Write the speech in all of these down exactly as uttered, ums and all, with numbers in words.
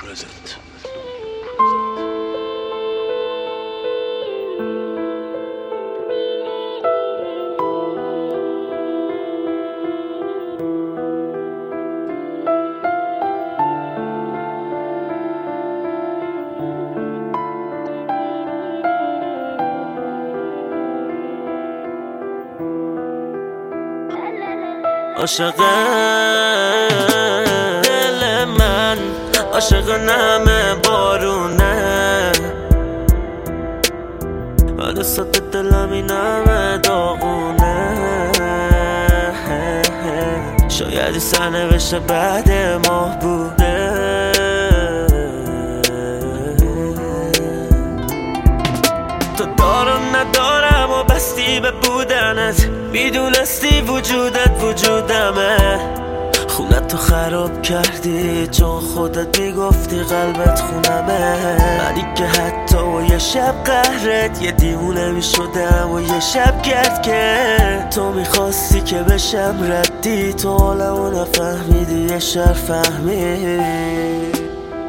present. عاشق دل من، عاشق نم بارونه، ولی صد دلم این همه داغونه. شاید این سرنوشت بعد ما بوده. تو دارم ندارم و بستی به بودنت، میدونستی وجودت وجودمه. خونت تو خراب کردی چون خودت میگفتی قلبت خونمه. منی که حتی و یه شب قهرت یه دیوونه میشدم و یه شب گرد که تو میخواستی که بشم ردی. تو حالمو نفهمیدی یه شر فهمید.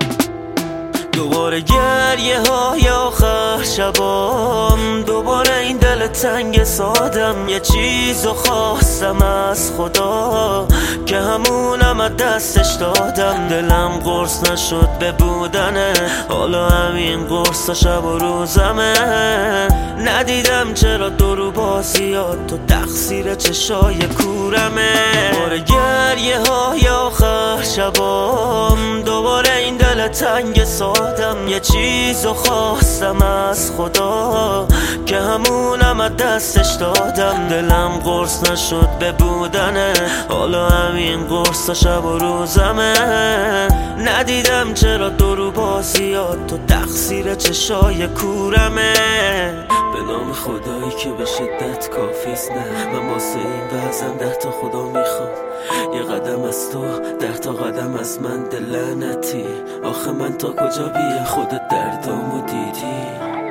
دوباره گریه های آخر شبام، دوباره این دل تنگ سادم. یه چیزو خواستم از خدا که همونم از دستش دادم. دلم قرص نشد به بودنه، حالا همین قرص شب و روزمه. ندیدم چرا دورو بازیات تو تقصیر چشای کورمه. دوباره گریه های آخر شبام، دوباره این دل تنگ سادم. یه چیزو خواستم از خدا که همونم از دستش دادم. دلم قرص نشد به بودنه، حالا همین قرص شب و روزمه. ندیدم چرا دورو بازیات تو تقصیر چشای کورمه. به نام خدایی که به شدت کافیست، نه من واسه این وزم ده تا خدا میخوام. یه قدم از تو ده تا قدم از من دل لعنتی. آخه من تا کجا بی خودت دردامو دیدی.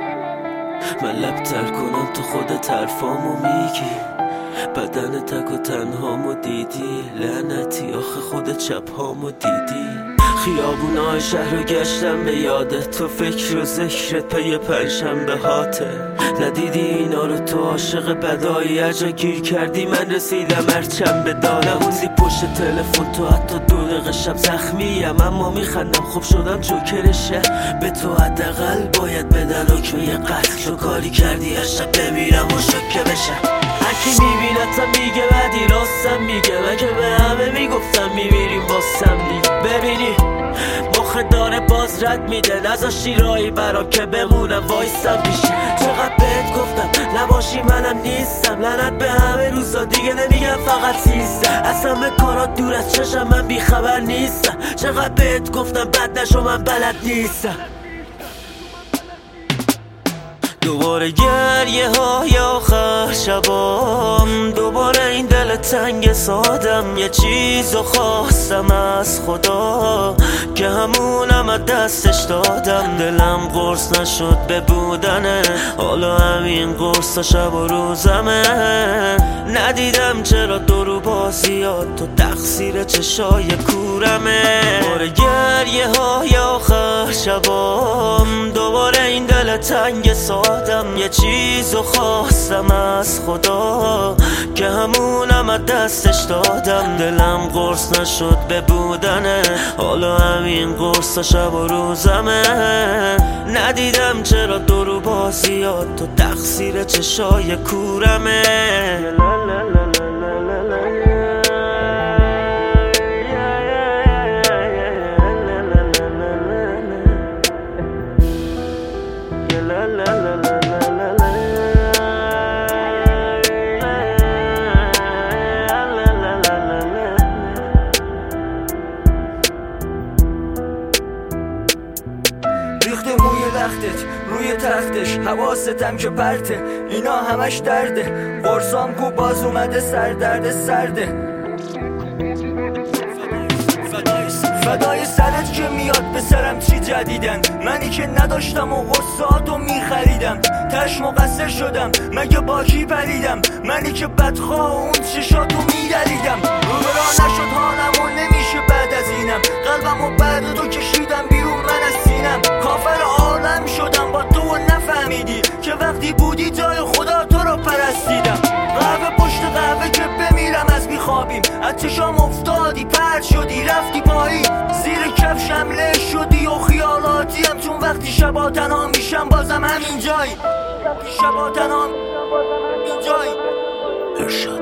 من لب تر کنم تو خودت حرفامو میگی. بدن تک و تنهامو دیدی لعنتی. آخه خودت شبهامو دیدی. خیابونای شهر رو گشتم به یادت، تو فکر و ذکرت پی پنجشنبه هاته. ندیدی اینا رو تو عاشق بدایی اجا گیر کردی. من رسیدم هرچند به دادم نموندی پشت تلفن. تو حتی دو دقیقه شب زخمیم اما میخندم. خوب شدم جوکر شهر به تو حداقل باید بدن و که یه قتل. تو کاری کردی هر شب بمیرم و شکه بشم. هرکی میبینتم میگه بدی راستم میگه. من که به همه میگفتم میمیریم باستم دیگه. ببینی مخه داره باز رد میده، نذاشتی رایی برام که بمونم وایستم پیشه. چقدر بهت گفتم نباشی منم نیستم. لعنت به همه روزا دیگه نمیگم فقط سیزده. اصلا به کارات دور از چشم من بیخبر نیستم. چقدر بهت گفتم بد نشو من بلد نیستم. دوباره گریه های آخر شبام، دوباره این دل تنگ سادم. یه چیزو خواستم از خدا که همونم از دستش دادم. دلم قرص نشد به بودنه، حالا همین قرص شب و روزمه. ندیدم چرا دورو بازیات تو تقصیر چشای کورمه. دوباره گریه های آخر شبام، دوباره این دل تنگ سادم. یه چیزو خواستم از خدا که همونم از دستش دادم. دلم قرص نشد به بودنه، حالا همین قرص شب و روزمه. ندیدم چرا دورو بازیات تو تقصیر چشای کورمه. ریخته موی لختت روی تختش، حواستم که پرته اینا همش درده. قرصام کو باز اومده سر درد سرده. فدای سرت که میاد به سرم چی جدیدن. منی که نداشتم و قصاتو میخریدم. تش مقصر شدم مگه با کی پریدم. منی که بدخواه اون چشاتو میدریدم. روبرا نشد حالم و نمیشه بعد از اینم. قلبم و بعد تو کشیدم بیرون خوابیم از چشام افتادی پرد شدی رفتی پایی زیر کف شمله شدی و خیالاتیم چون وقتی شبا تنها میشم بازم همین جای وقتی شبا تنها میشم بازم همین جای